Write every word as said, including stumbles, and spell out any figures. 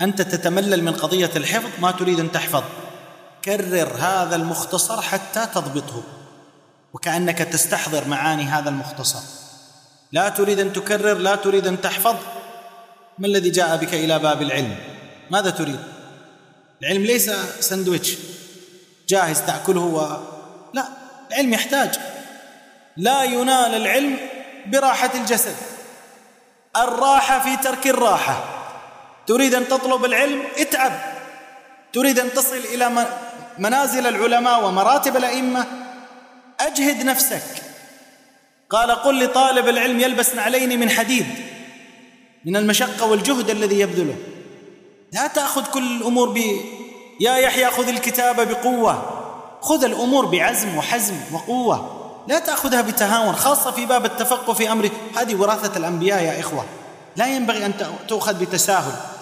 أنت تتملل من قضية الحفظ، ما تريد أن تحفظ، كرر هذا المختصر حتى تضبطه، وكأنك تستحضر معاني هذا المختصر. لا تريد أن تكرر، لا تريد أن تحفظ، ما الذي جاء بك إلى باب العلم؟ ماذا تريد؟ العلم ليس سندويتش جاهز تأكله و... لا، العلم يحتاج. لا ينال العلم براحة الجسد، الراحة في ترك الراحة. تريد أن تطلب العلم، اتعب. تريد أن تصل إلى منازل العلماء ومراتب الأئمة، أجهد نفسك. قال قل لطالب العلم يلبس نعلين من حديد، من المشقة والجهد الذي يبذله. لا تأخذ كل الأمور ب يا يحيى خذ الكتاب بقوة، خذ الأمور بعزم وحزم وقوة، لا تأخذها بتهاون، خاصة في باب التفقه في أمره. هذه وراثة الأنبياء يا إخوة، لا ينبغي أن تأخذ بتساهل.